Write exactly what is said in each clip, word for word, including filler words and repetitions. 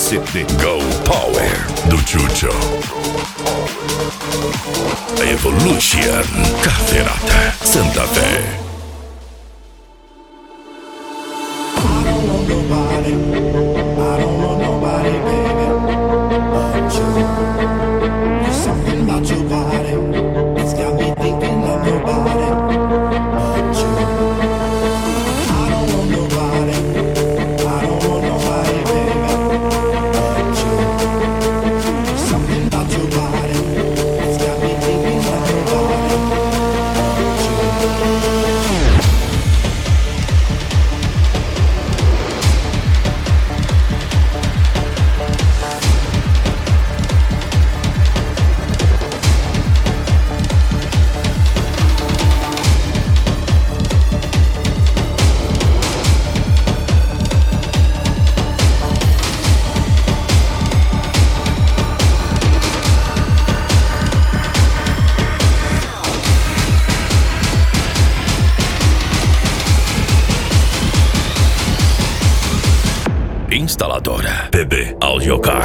C D. Go Power do Chucho. Evolution Caferata Santa Fe. I don't want nobody, I don't want nobody, baby, but you. There's something about your body, it's got me thinking of nobody but you. I don't want nobody, I don't want nobody, baby, but you. There's something about your body, it's got me thinking of nobody but you. Instaladora P B Audiocar.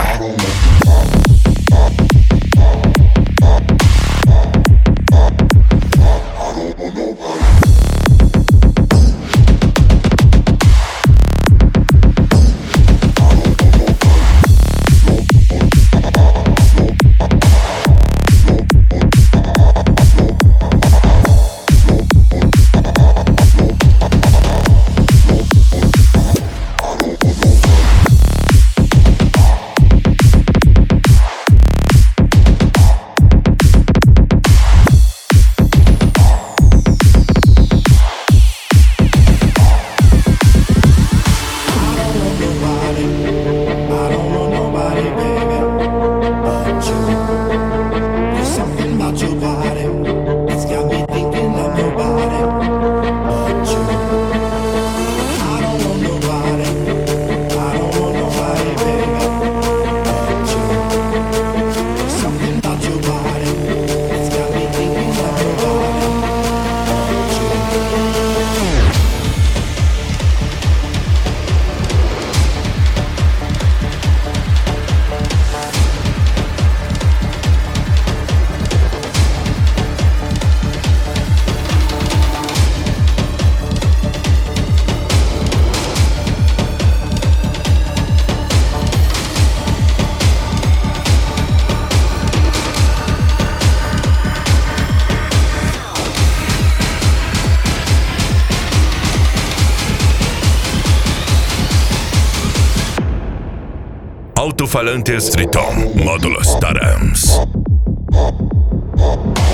Alto-falantes Triton Módulos Tarams.